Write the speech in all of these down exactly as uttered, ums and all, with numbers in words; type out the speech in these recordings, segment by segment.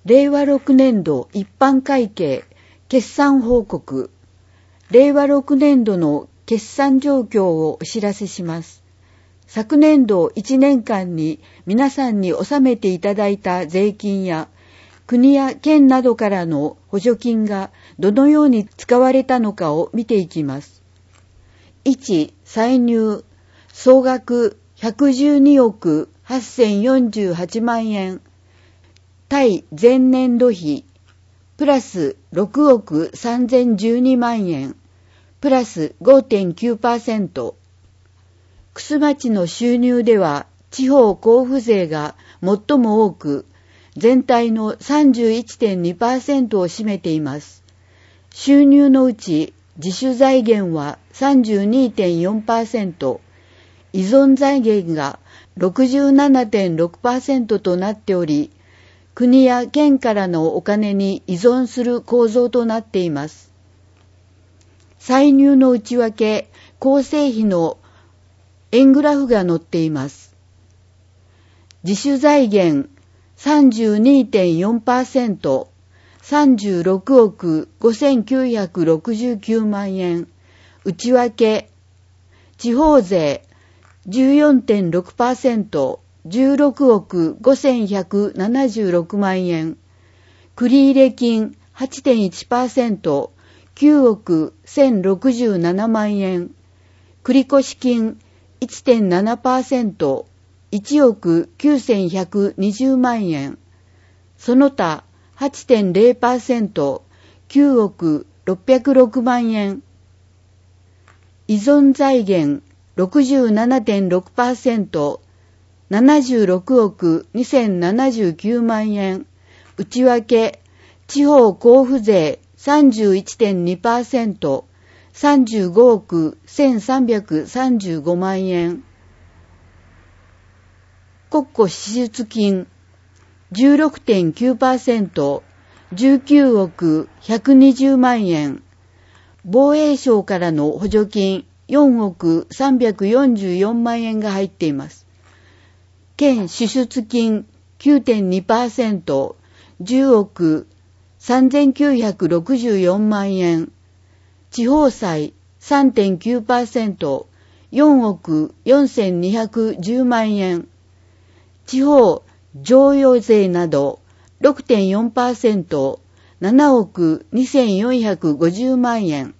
令和ろくねん度一般会計決算報告。令和ろくねん度の決算状況をお知らせします。昨年度いちねんかんに皆さんに納めていただいた税金や国や県などからの補助金がどのように使われたのかを見ていきます。いち、歳入、総額ひゃくじゅうにおくはっせんよんじゅうはちまんえん、対前年度比、プラスろくおくさんぜんじゅうにまんえん、プラス ごてんきゅうパーセント。玖珠町の収入では地方交付税が最も多く、全体の さんじゅういってんにパーセント を占めています。収入のうち自主財源は さんじゅうにてんよんパーセント、依存財源が ろくじゅうななてんろくパーセント となっており、国や県からのお金に依存する構造となっています。歳入の内訳、構成比の円グラフが載っています。自主財源 さんじゅうにてんよんパーセント、さんじゅうろくおくごせんきゅうひゃくろくじゅうきゅうまんえん、内訳、地方税 じゅうよんてんろくパーセント、じゅうろくおくごせんひゃくななじゅうろくまんえん、繰入金 はちてんいちパーセント、きゅうおくせんろくじゅうななまんえん、繰越金 いちてんななパーセント、いちおくきゅうせんひゃくにじゅうまんえん、その他 はちてんれいパーセント、きゅうおくろっぴゃくろくまんえん、依存財源 ろくじゅうななてんろくパーセント、ななじゅうろくおくにせんななじゅうきゅうまんえん、内訳、地方交付税 さんじゅういってんにパーセント、さんじゅうごおくせんさんびゃくさんじゅうごまんえん、国庫支出金 じゅうろくてんきゅうパーセント、じゅうきゅうおくひゃくにじゅうまんえん、防衛省からの補助金よんおくさんびゃくよんじゅうよんまんえんが入っています。県支出金 きゅうてんにパーセント、じゅうおくさんぜんきゅうひゃくろくじゅうよんまんえん、地方債 さんてんきゅうパーセント、よんおくよんせんにひゃくじゅうまんえん、地方譲与税など ろくてんよんパーセント、ななおくにせんよんひゃくごじゅうまんえん。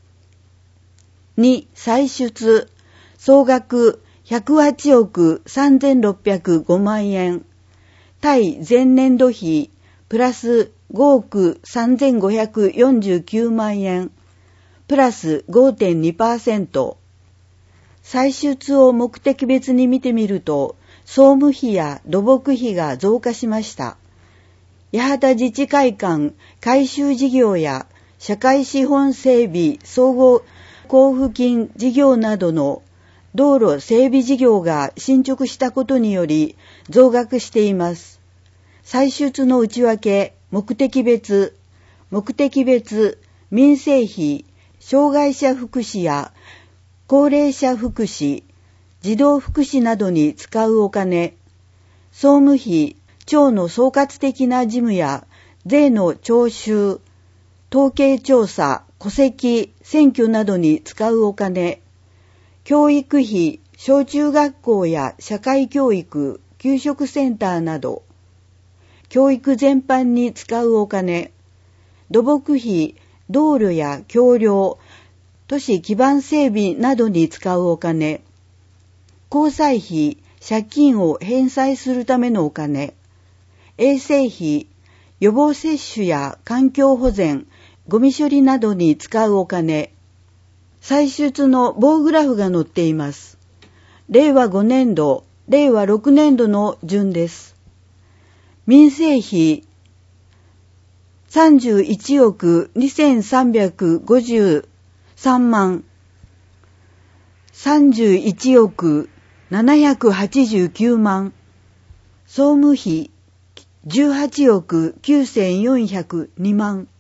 に、歳出、総額ひゃくはちおくさんぜんろっぴゃくごまんえん、対前年度比、プラスごおくさんぜんごひゃくよんじゅうきゅうまんえん、プラス ごてんにパーセント。歳出を目的別に見てみると、総務費や土木費が増加しました。八幡自治会館改修事業や社会資本整備総合交付金事業などの道路整備事業が進捗したことにより増額しています。歳出の内訳、目的別、目的別、民生費、障害者福祉や高齢者福祉、児童福祉などに使うお金、総務費、庁の総括的な事務や税の徴収、統計調査、戸籍、選挙などに使うお金、教育費、小中学校や社会教育、給食センターなど、教育全般に使うお金、土木費、道路や橋梁、都市基盤整備などに使うお金、公債費、借金を返済するためのお金、衛生費、予防接種や環境保全、ゴミ処理などに使うお金、歳出の棒グラフが載っています。れいわごねんど、れいわろくねんどの順です。民生費、さんじゅういちおくにせんさんびゃくごじゅうさんまん、さんじゅういちおくななひゃくはちじゅうきゅうまん、総務費じゅうはちおくきゅうせんよんひゃくにまん、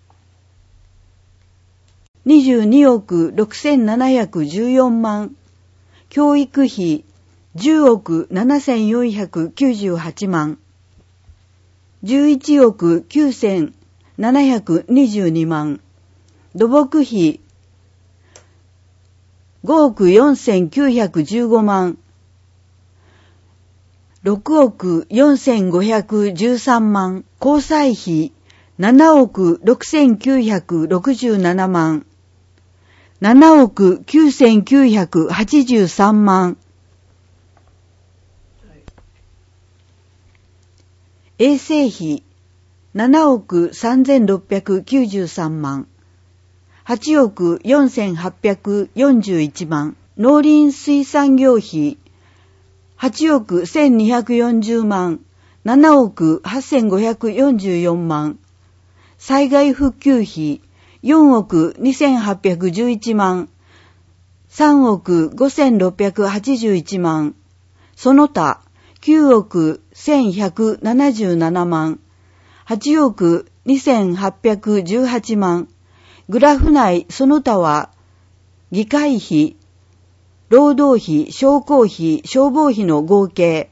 にじゅうにおくろくせんななひゃくじゅうよんまん、教育費じゅうおくななせんよんひゃくきゅうじゅうはちまん、 じゅういちおくきゅうせんななひゃくにじゅうにまん、土木費ごおくよんせんきゅうひゃくじゅうごまん、ろくおくよんせんごひゃくじゅうさんまん、交際費ななおくろくせんきゅうひゃくろくじゅうななまん、ななおくきゅうせんきゅうひゃくはちじゅうさんまん、衛生費ななおくさんぜんろっぴゃくきゅうじゅうさんまん、はちおくよんせんはっぴゃくよんじゅういちまん、農林水産業費はちおくせんにひゃくよんじゅうまん、ななおくはっせんごひゃくよんじゅうよんまん、災害復旧費よんおくにせんはっぴゃくじゅういちまん、さんおくごせんろっぴゃくはちじゅういちまん、その他きゅうおくせんひゃくななじゅうななまん、はちおくにせんはっぴゃくじゅうはちまん、グラフ内その他は、議会費、労働費、商工費、消防費の合計。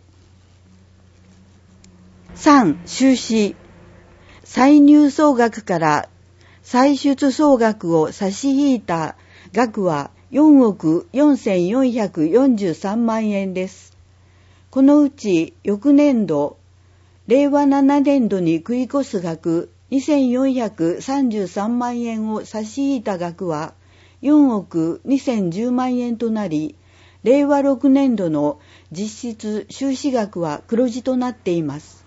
さん、収支。歳入総額から歳出総額を差し引いた額はよんおくよんせんよんひゃくよんじゅうさんまんえんです。このうち翌年度、れいわななねんどに繰り越す額にせんよんひゃくさんじゅうさんまんえんを差し引いた額はよんおくにせんじゅうまんえんとなり、れいわろくねんどの実質収支額は黒字となっています。